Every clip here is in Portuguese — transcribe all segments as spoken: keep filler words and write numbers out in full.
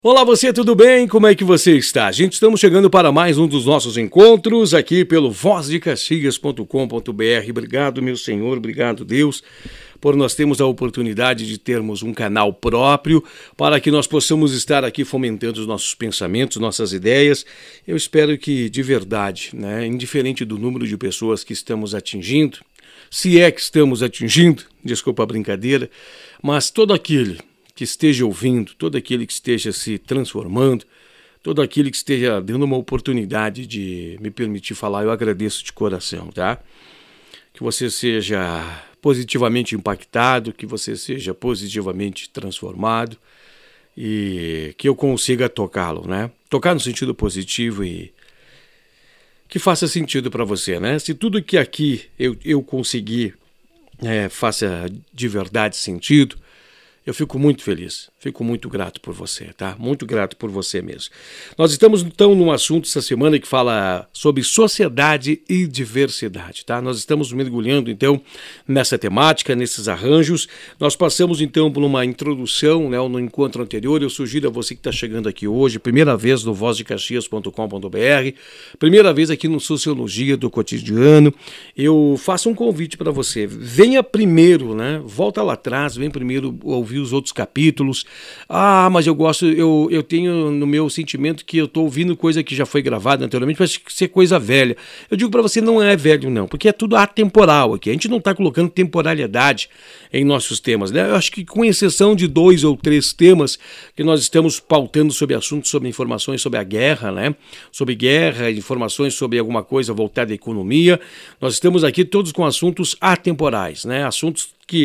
Olá você, tudo bem? Como é que você está? Gente, estamos chegando para mais um dos nossos encontros aqui pelo voz de caxias ponto com ponto b r. Obrigado, meu Senhor, obrigado, Deus, por nós termos a oportunidade de termos um canal próprio para que nós possamos estar aqui fomentando os nossos pensamentos, nossas ideias. Eu espero que, de verdade, né, indiferente do número de pessoas que estamos atingindo, se é que estamos atingindo, desculpa a brincadeira, mas todo aquele que esteja ouvindo, todo aquele que esteja se transformando, todo aquele que esteja dando uma oportunidade de me permitir falar, eu agradeço de coração, tá? Que você seja positivamente impactado, que você seja positivamente transformado e que eu consiga tocá-lo, né? Tocar no sentido positivo e que faça sentido para você, né? Se tudo que aqui eu, eu conseguir é, faça de verdade sentido, eu fico muito feliz, fico muito grato por você, tá? Muito grato por você mesmo. Nós estamos, então, num assunto essa semana que fala sobre sociedade e diversidade, tá? Nós estamos mergulhando, então, nessa temática, nesses arranjos. Nós passamos, então, por uma introdução, né, no encontro anterior. Eu sugiro a você que está chegando aqui hoje, primeira vez no voz de caxias ponto com ponto b r, primeira vez aqui no Sociologia do Cotidiano, eu faço um convite para você. Venha primeiro, né? Volta lá atrás, vem primeiro ouvir os outros capítulos. Ah, mas eu gosto, eu, eu tenho no meu sentimento que eu estou ouvindo coisa que já foi gravada anteriormente, vai ser coisa velha. Eu digo para você, não é velho não, porque é tudo atemporal aqui. A gente não está colocando temporalidade em nossos temas, né? Eu acho que com exceção de dois ou três temas que nós estamos pautando sobre assuntos, sobre informações sobre a guerra, né? Sobre guerra, informações sobre alguma coisa voltada à economia, nós estamos aqui todos com assuntos atemporais, né? Assuntos que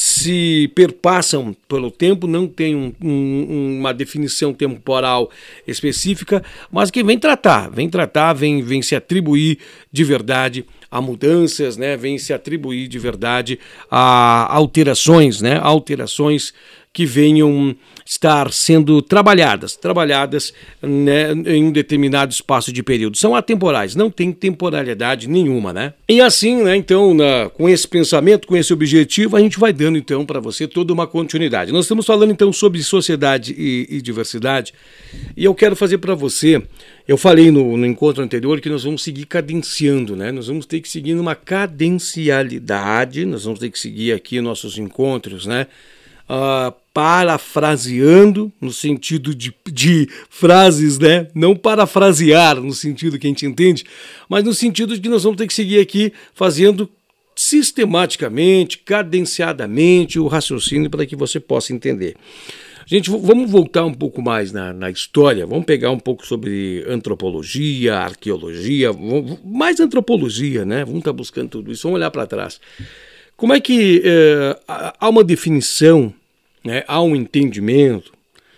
se perpassam pelo tempo, não tem um, um, uma definição temporal específica, mas que vem tratar, vem tratar, vem, vem se atribuir de verdade a mudanças, né? Vem se atribuir de verdade a alterações, né? Alterações que venham estar sendo trabalhadas, trabalhadas, né, em um determinado espaço de período. São atemporais, não tem temporalidade nenhuma, né? E assim, né, então, na, com esse pensamento, com esse objetivo, a gente vai dando, então, para você toda uma continuidade. Nós estamos falando, então, sobre sociedade e, e diversidade, e eu quero fazer para você, eu falei no, no encontro anterior que nós vamos seguir cadenciando, né? Nós vamos ter que seguir numa cadencialidade, nós vamos ter que seguir aqui nossos encontros, né? Uh, parafraseando, no sentido de, de frases, né? Não parafrasear no sentido que a gente entende, mas no sentido de que nós vamos ter que seguir aqui fazendo sistematicamente, cadenciadamente o raciocínio para que você possa entender. Gente, vamos voltar um pouco mais na, na história, vamos pegar um pouco sobre antropologia, arqueologia, mais antropologia, né? Vamos estar buscando tudo isso, vamos olhar para trás. Como é que é, há uma definição, né, há um entendimento,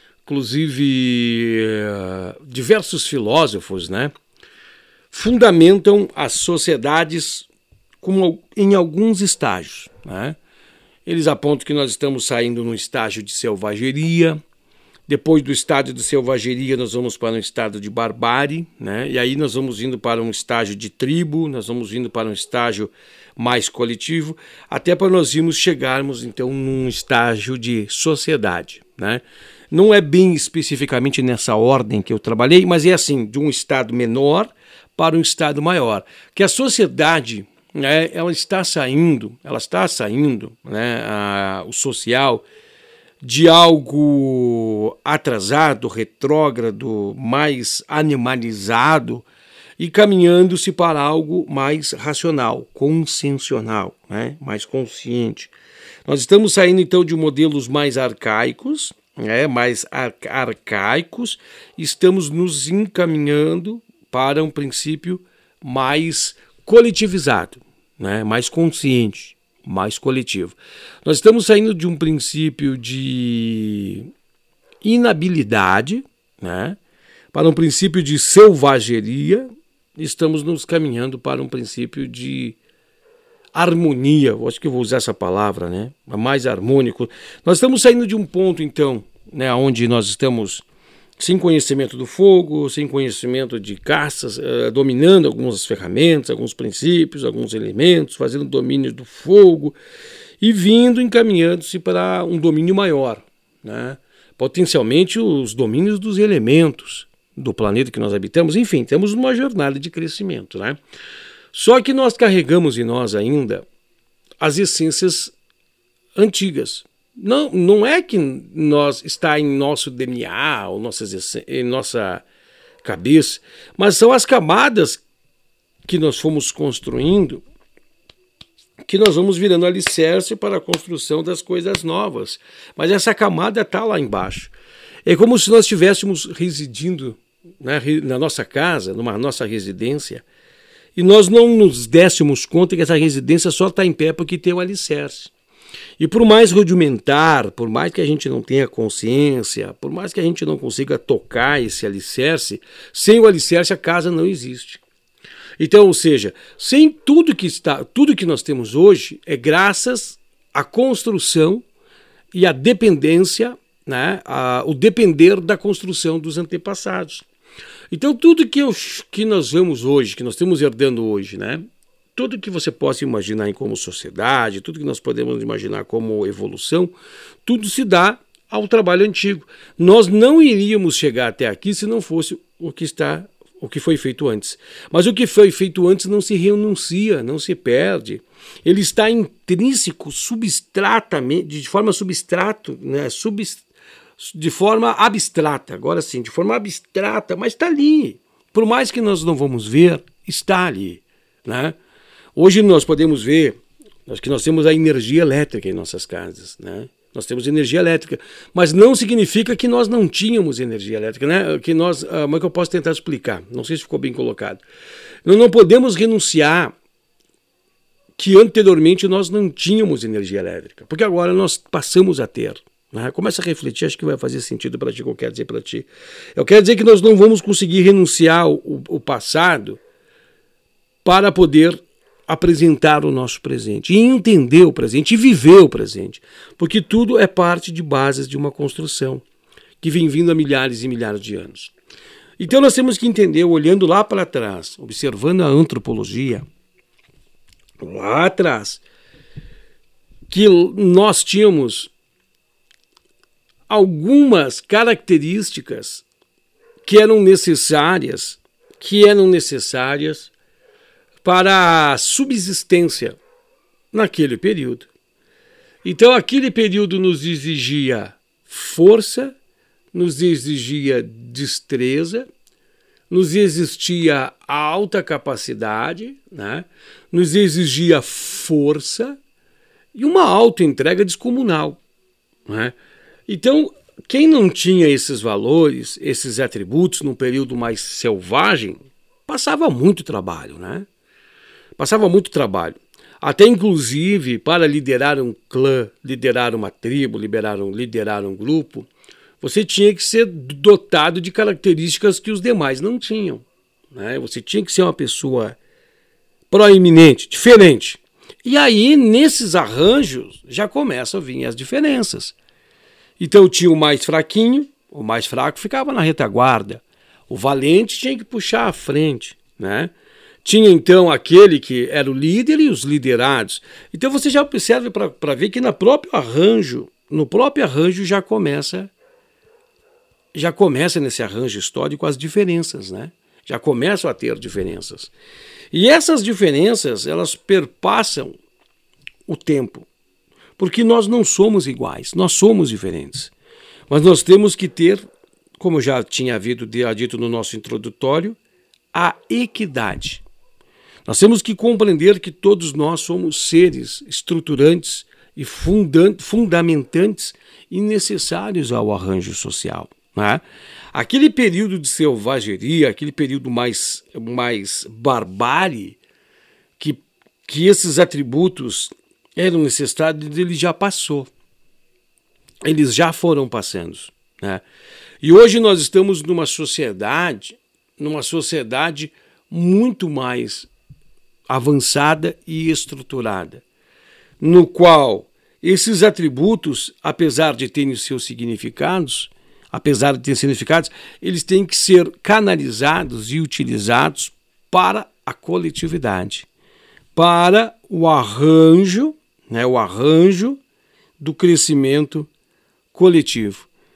inclusive é, diversos filósofos, né, fundamentam as sociedades com, em alguns estágios, né? Eles apontam que nós estamos saindo num estágio de selvageria, depois do estágio de selvageria nós vamos para um estado de barbárie, né? E aí nós vamos indo para um estágio de tribo, nós vamos indo para um estágio mais coletivo, até para nós irmos chegarmos então num estágio de sociedade, né? Não é bem especificamente nessa ordem que eu trabalhei, mas é assim, de um estado menor para um estado maior, que a sociedade, né, ela está saindo, ela está saindo, né, a, o social, de algo atrasado, retrógrado, mais animalizado e caminhando-se para algo mais racional, consciencial, né? Mais consciente. Nós estamos saindo então de modelos mais arcaicos, né? mais ar- arcaicos, e estamos nos encaminhando para um princípio mais coletivizado, né? Mais consciente, mais coletivo. Nós estamos saindo de um princípio de inabilidade, né, para um princípio de selvageria, estamos nos caminhando para um princípio de harmonia, eu acho que eu vou usar essa palavra, né, mais harmônico. Nós estamos saindo de um ponto, então, né, onde nós estamos sem conhecimento do fogo, sem conhecimento de caças, uh, dominando algumas ferramentas, alguns princípios, alguns elementos, fazendo domínio do fogo e vindo encaminhando-se para um domínio maior, né? potencialmente os domínios dos elementos do planeta que nós habitamos. Enfim, temos uma jornada de crescimento, né? Só que nós carregamos em nós ainda as essências antigas. Não, não é que nós está em nosso D N A, ou nossas, em nossa cabeça, mas são as camadas que nós fomos construindo, que nós vamos virando alicerce para a construção das coisas novas. Mas essa camada está lá embaixo. É como se nós estivéssemos residindo, né, na nossa casa, numa nossa residência, e nós não nos dessemos conta que essa residência só está em pé porque tem o alicerce. E por mais rudimentar, por mais que a gente não tenha consciência, por mais que a gente não consiga tocar esse alicerce, sem o alicerce a casa não existe. Então, ou seja, sem tudo que está, tudo que nós temos hoje é graças à construção e à dependência, né, a, o depender da construção dos antepassados. Então, tudo que, eu, que nós vemos hoje, que nós estamos herdando hoje, né, tudo que você possa imaginar em como sociedade, tudo que nós podemos imaginar como evolução, tudo se dá ao trabalho antigo. Nós não iríamos chegar até aqui se não fosse o que está, o que foi feito antes. Mas o que foi feito antes não se renuncia, não se perde. Ele está intrínseco, substratamente, de forma substrato, né, subst, de forma abstrata. Agora sim, de forma abstrata, mas está ali. Por mais que nós não vamos ver, está ali, né? Hoje nós podemos ver que nós temos a energia elétrica em nossas casas, né? Nós temos energia elétrica, mas não significa que nós não tínhamos energia elétrica, né? Que nós, como é que eu posso tentar explicar? Não sei se ficou bem colocado. Nós não podemos renunciar que anteriormente nós não tínhamos energia elétrica, porque agora nós passamos a ter. Né? Começa a refletir, acho que vai fazer sentido para ti o que eu quero dizer para ti. Eu quero dizer que nós não vamos conseguir renunciar ao, ao passado para poder apresentar o nosso presente, e entender o presente, e viver o presente, porque tudo é parte de bases de uma construção que vem vindo há milhares e milhares de anos. Então nós temos que entender, olhando lá para trás, observando a antropologia, lá atrás, que nós tínhamos algumas características que eram necessárias, que eram necessárias para a subsistência naquele período. Então, aquele período nos exigia força, nos exigia destreza, nos exigia alta capacidade, né? Nos exigia força e uma autoentrega descomunal, né? Então, quem não tinha esses valores, esses atributos num período mais selvagem, passava muito trabalho, né? Passava muito trabalho. Até, inclusive, para liderar um clã, liderar uma tribo, liderar um, liderar um grupo, você tinha que ser dotado de características que os demais não tinham, né? Você tinha que ser uma pessoa proeminente, diferente. E aí, nesses arranjos, já começam a vir as diferenças. Então, tinha o mais fraquinho, o mais fraco ficava na retaguarda. O valente tinha que puxar à frente, né? Tinha, então, aquele que era o líder e os liderados. Então, você já observa para ver que no próprio arranjo, no próprio arranjo já começa, já começa nesse arranjo histórico as diferenças, né? Já começam a ter diferenças. E essas diferenças, elas perpassam o tempo. Porque nós não somos iguais, nós somos diferentes. Mas nós temos que ter, como já tinha havido dito no nosso introdutório, a equidade. Nós temos que compreender que todos nós somos seres estruturantes e fundamentantes e necessários ao arranjo social, né? Aquele período de selvageria, aquele período mais, mais barbárie, que, que esses atributos eram necessários, ele já passou. Eles já foram passando, né? E hoje nós estamos numa sociedade, numa sociedade muito mais avançada e estruturada, no qual esses atributos, apesar de terem seus significados, apesar de terem significados, eles têm que ser canalizados e utilizados para a coletividade, para o arranjo, né, o arranjo do crescimento coletivo.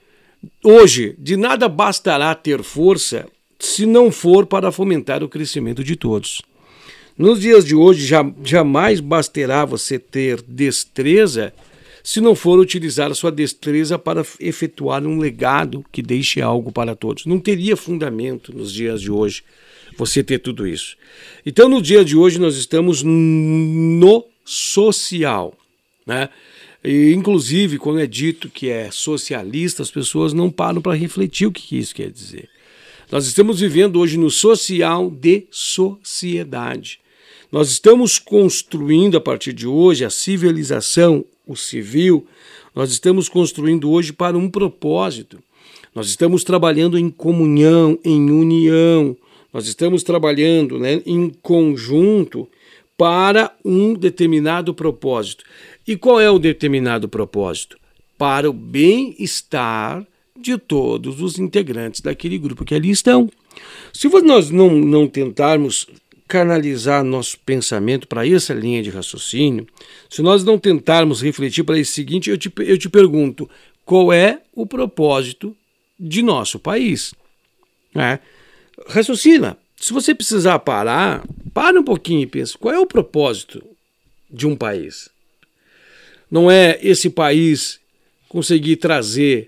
Hoje, de nada bastará ter força se não for para fomentar o crescimento de todos. Nos dias de hoje, já, jamais bastará você ter destreza se não for utilizar a sua destreza para efetuar um legado que deixe algo para todos. Não teria fundamento nos dias de hoje você ter tudo isso. Então, no dia de hoje, nós estamos no social, né? E, inclusive, quando é dito que é socialista, as pessoas não param para refletir o que isso quer dizer. Nós estamos vivendo hoje no social de sociedade. Nós estamos construindo, a partir de hoje, a civilização, o civil, nós estamos construindo hoje para um propósito. Nós estamos trabalhando em comunhão, em união, nós estamos trabalhando, né, em conjunto para um determinado propósito. E qual é o determinado propósito? Para o bem-estar de todos os integrantes daquele grupo que ali estão. Se nós não, não tentarmos canalizar nosso pensamento para essa linha de raciocínio, se nós não tentarmos refletir para esse seguinte, eu te, eu te pergunto, qual é o propósito de nosso país? É. Raciocina. Se você precisar parar, para um pouquinho e pensa, qual é o propósito de um país? Não é esse país conseguir trazer,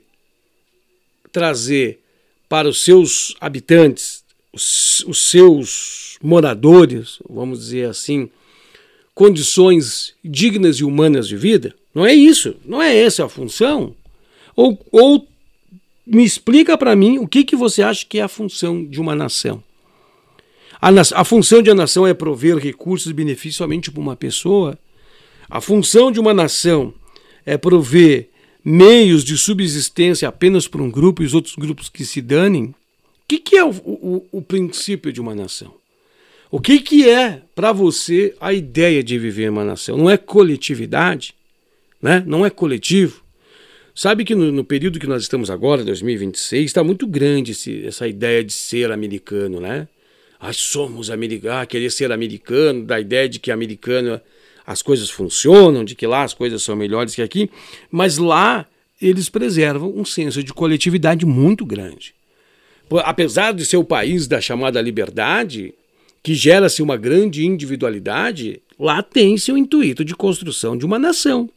trazer para os seus habitantes, os, os seus moradores, vamos dizer assim, condições dignas e humanas de vida? Não é isso, não é essa a função? Ou, ou me explica para mim o que, que você acha que é a função de uma nação. A, na, a função de uma nação é prover recursos e benefícios somente para uma pessoa? A função de uma nação é prover meios de subsistência apenas para um grupo e os outros grupos que se danem? O que, que é o, o, o princípio de uma nação? O que, que é para você a ideia de viver uma nação? Não é coletividade? Né? Não é coletivo? Sabe que no, no período que nós estamos agora, dois mil e vinte e seis, está muito grande esse, essa ideia de ser americano, né? Ah, somos americanos, ah, querer ser americano, da ideia de que americano as coisas funcionam, de que lá as coisas são melhores que aqui, mas lá eles preservam um senso de coletividade muito grande. Apesar de ser o país da chamada liberdade, que gera-se uma grande individualidade, lá tem-se o intuito de construção de uma nação.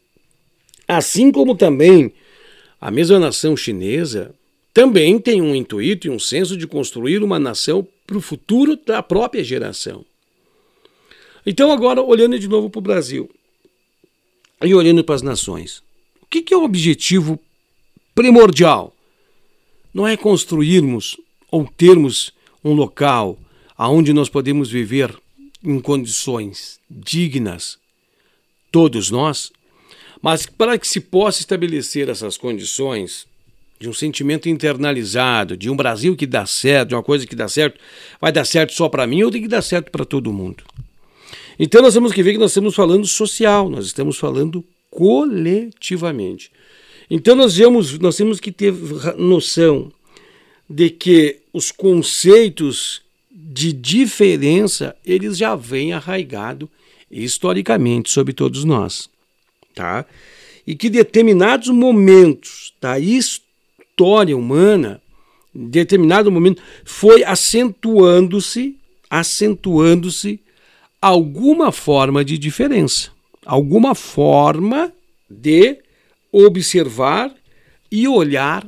Assim como também a mesma nação chinesa também tem um intuito e um senso de construir uma nação para o futuro da própria geração. Então agora, olhando de novo para o Brasil e olhando para as nações, o que, que é o objetivo primordial? Não é construirmos ou termos um local onde nós podemos viver em condições dignas, todos nós, mas para que se possa estabelecer essas condições de um sentimento internalizado, de um Brasil que dá certo, de uma coisa que dá certo, vai dar certo só para mim ou tem que dar certo para todo mundo? Então nós temos que ver que nós estamos falando social, nós estamos falando coletivamente. Então nós, vemos, nós temos que ter noção de que os conceitos de diferença, eles já vêm arraigados historicamente sobre todos nós. Tá? E que determinados momentos da história humana, determinado momento, foi acentuando-se, acentuando-se alguma forma de diferença, alguma forma de observar e olhar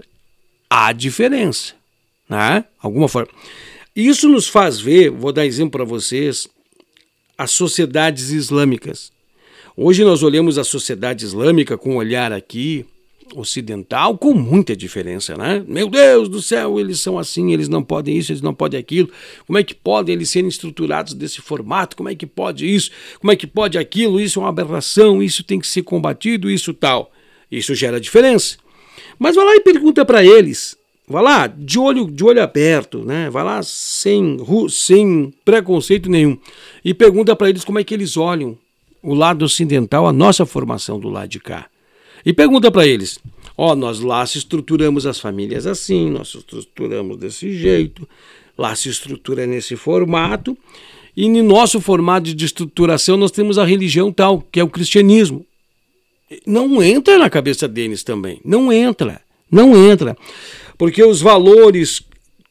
a diferença, né? Alguma forma. Isso nos faz ver, vou dar exemplo para vocês, as sociedades islâmicas. Hoje nós olhamos a sociedade islâmica com um olhar aqui ocidental com muita diferença, né? Meu Deus do céu, eles são assim, eles não podem isso, eles não podem aquilo. Como é que podem eles serem estruturados desse formato? Como é que pode isso? Como é que pode aquilo? Isso é uma aberração, isso tem que ser combatido, isso tal. Isso gera diferença. Mas vai lá e pergunta para eles, vai lá de olho, de olho aberto, né? Vai lá sem, sem preconceito nenhum e pergunta para eles como é que eles olham o lado ocidental, a nossa formação do lado de cá. E pergunta para eles, ó, nós lá se estruturamos as famílias assim, nós se estruturamos desse jeito, lá se estrutura nesse formato, e no nosso formato de estruturação nós temos a religião tal, que é o cristianismo. Não entra na cabeça deles também, não entra, Não entra. Porque os valores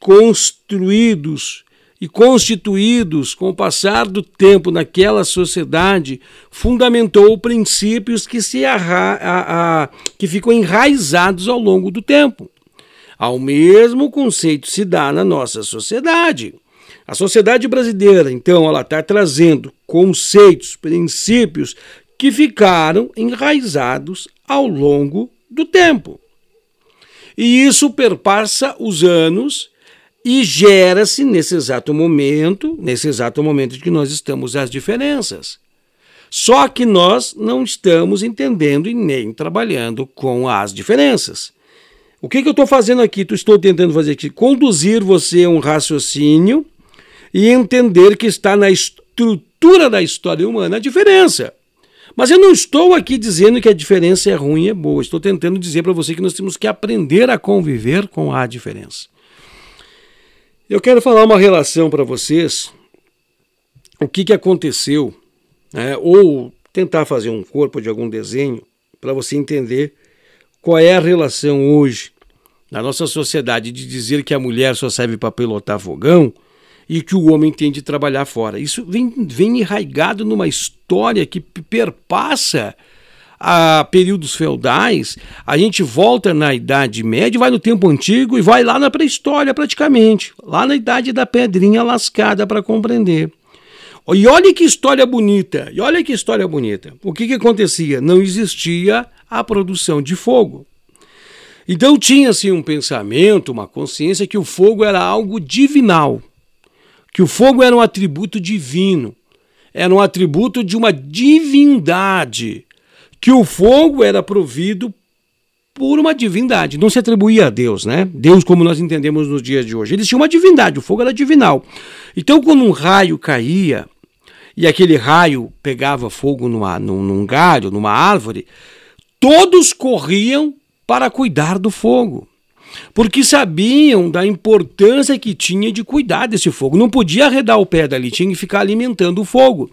construídos e constituídos com o passar do tempo naquela sociedade fundamentou princípios que, se arra, a, a, que ficam enraizados ao longo do tempo. Ao mesmo conceito se dá na nossa sociedade. A sociedade brasileira, então, ela está trazendo conceitos, princípios que ficaram enraizados ao longo do tempo. E isso perpassa os anos e gera-se nesse exato momento, nesse exato momento de que nós estamos, as diferenças. Só que nós não estamos entendendo e nem trabalhando com as diferenças. O que, que eu estou fazendo aqui? Estou tentando fazer aqui, conduzir você a um raciocínio e entender que está na estrutura da história humana a diferença. Mas eu não estou aqui dizendo que a diferença é ruim e é boa. Estou tentando dizer para você que nós temos que aprender a conviver com a diferença. Eu quero falar uma relação para vocês, o que, que aconteceu, né, ou tentar fazer um corpo de algum desenho para você entender qual é a relação hoje na nossa sociedade de dizer que a mulher só serve para pilotar fogão e que o homem tem de trabalhar fora. Isso vem, vem enraigado numa história que perpassa a períodos feudais. A gente volta na Idade Média, vai no tempo antigo e vai lá na pré-história praticamente, lá na Idade da Pedrinha Lascada para compreender. E olha que história bonita, e olha que história bonita. O que, que acontecia? Não existia a produção de fogo. Então tinha-se um pensamento, uma consciência que o fogo era algo divinal, que o fogo era um atributo divino, era um atributo de uma divindade, que o fogo era provido por uma divindade, não se atribuía a Deus, né? Deus como nós entendemos nos dias de hoje. Eles tinham uma divindade, o fogo era divinal. Então quando um raio caía, e aquele raio pegava fogo numa, num, num galho, numa árvore, todos corriam para cuidar do fogo, porque sabiam da importância que tinha de cuidar desse fogo. Não podia arredar o pé dali, tinha que ficar alimentando o fogo.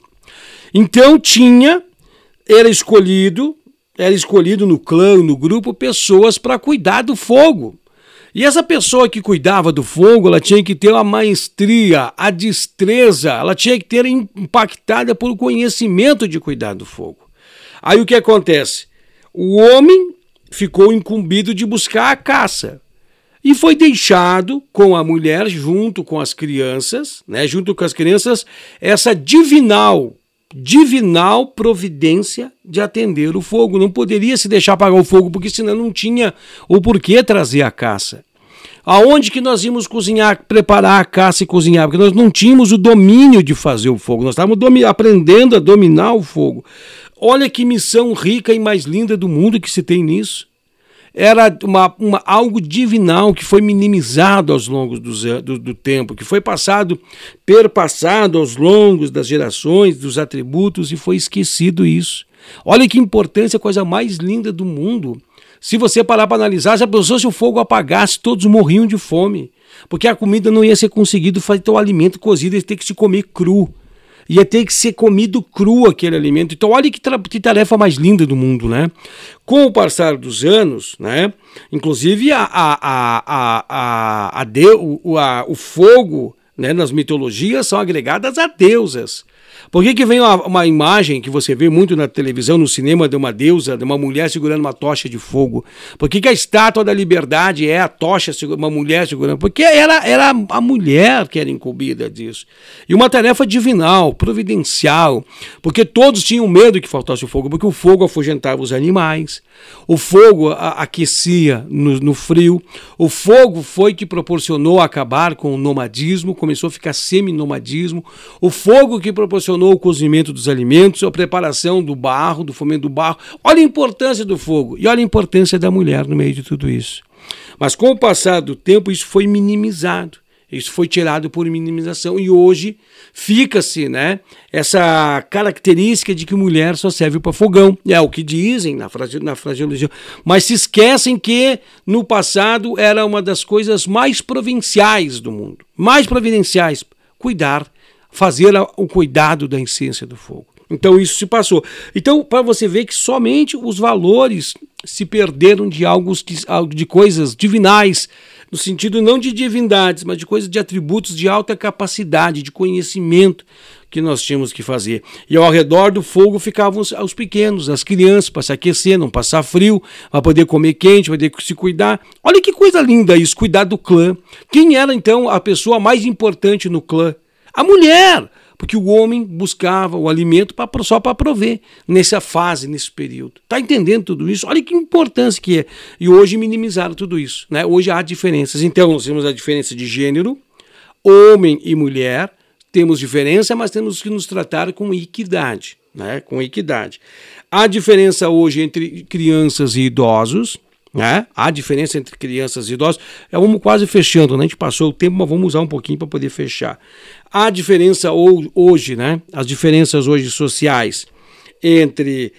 Então tinha... Era escolhido, era escolhido no clã, no grupo, pessoas para cuidar do fogo. E essa pessoa que cuidava do fogo, ela tinha que ter a maestria, a destreza, ela tinha que ter impactada por conhecimento de cuidar do fogo. Aí o que acontece? O homem ficou incumbido de buscar a caça e foi deixado com a mulher, junto com as crianças, né, junto com as crianças, essa divinal divinal providência de atender o fogo. Não poderia se deixar apagar o fogo, porque senão não tinha o porquê trazer a caça. Aonde que nós íamos cozinhar, preparar a caça e cozinhar? Porque nós não tínhamos o domínio de fazer o fogo, nós estávamos aprendendo a dominar o fogo. Olha que missão rica e mais linda do mundo que se tem nisso. Era uma, uma, algo divinal que foi minimizado aos longos do, do, do tempo, que foi passado, perpassado aos longos das gerações, dos atributos, e foi esquecido isso. Olha que importância, a coisa mais linda do mundo. Se você parar para analisar, já pensou se o fogo apagasse, todos morriam de fome, porque a comida não ia ser conseguido fazer o alimento cozido, ia ter que se comer cru. Ia ter que ser comido cru aquele alimento. Então olha que, que tarefa mais linda do mundo, né? Com o passar dos anos, né? Inclusive a, a, a, a, a, a de, o, a, o fogo, né, nas mitologias são agregadas a deusas. Por que que vem uma, uma imagem que você vê muito na televisão, no cinema, de uma deusa, de uma mulher segurando uma tocha de fogo? Por que que a estátua da liberdade é a tocha, uma mulher segurando? Porque era, era a mulher que era incumbida disso. E uma tarefa divinal, providencial, porque todos tinham medo que faltasse o fogo, porque o fogo afugentava os animais, o fogo a, aquecia no, no frio, o fogo foi que proporcionou acabar com o nomadismo, começou a ficar semi-nomadismo, o fogo que proporcionou o cozimento dos alimentos, a preparação do barro, do fomento do barro. Olha a importância do fogo e olha a importância da mulher no meio de tudo isso. Mas com o passar do tempo isso foi minimizado, isso foi tirado por minimização e hoje fica-se, né, essa característica de que mulher só serve para fogão. É o que dizem na, na fraseologia, mas se esquecem que no passado era uma das coisas mais provinciais do mundo, mais providenciais, cuidar, fazer o cuidado da essência do fogo. Então isso se passou. Então, para você ver que somente os valores se perderam de algo, de coisas divinais, no sentido não de divindades, mas de coisas, de atributos de alta capacidade, de conhecimento que nós tínhamos que fazer. E ao redor do fogo ficavam os, os pequenos, as crianças, para se aquecer, não passar frio, para poder comer quente, para poder se cuidar. Olha que coisa linda isso, cuidar do clã. Quem era então a pessoa mais importante no clã? A mulher! Porque o homem buscava o alimento pra, só para prover nessa fase, nesse período. Está entendendo tudo isso? Olha que importância que é. E hoje minimizaram tudo isso, né? Hoje há diferenças. Então, nós temos a diferença de gênero, homem e mulher, temos diferença, mas temos que nos tratar com equidade, né? Com equidade. Há diferença hoje entre crianças e idosos, né? Há diferença entre crianças e idosos. Vamos quase fechando, né? A gente passou o tempo, mas vamos usar um pouquinho para poder fechar. Há diferença hoje, né? As diferenças hoje sociais entre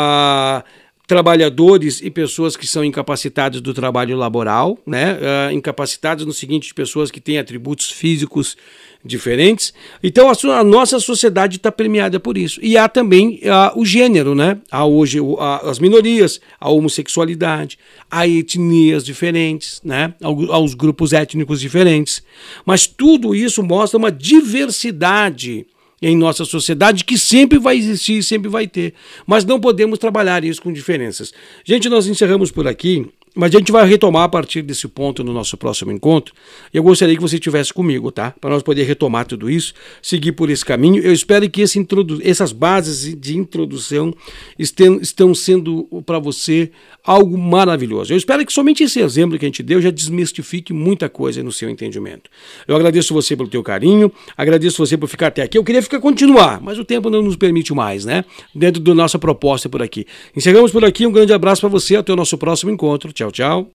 ah, trabalhadores e pessoas que são incapacitadas do trabalho laboral, né? Ah, incapacitadas no seguinte, de pessoas que têm atributos físicos diferentes. Então a, a nossa sociedade está premiada por isso. E há também uh, o gênero, né? Há hoje uh, as minorias, a homossexualidade, há etnias diferentes, né? Aos grupos étnicos diferentes. Mas tudo isso mostra uma diversidade em nossa sociedade que sempre vai existir e sempre vai ter. Mas não podemos trabalhar isso com diferenças. Gente, nós encerramos por aqui. Mas a gente vai retomar a partir desse ponto no nosso próximo encontro. Eu gostaria que você estivesse comigo, tá? Para nós poder retomar tudo isso, seguir por esse caminho. Eu espero que esse introdu- essas bases de introdução estejam, estão sendo para você algo maravilhoso. Eu espero que somente esse exemplo que a gente deu já desmistifique muita coisa no seu entendimento. Eu agradeço você pelo teu carinho, agradeço você por ficar até aqui. Eu queria ficar continuar, mas o tempo não nos permite mais, né? Dentro da nossa proposta por aqui. Encerramos por aqui. Um grande abraço para você. Até o nosso próximo encontro. Tchau, tchau.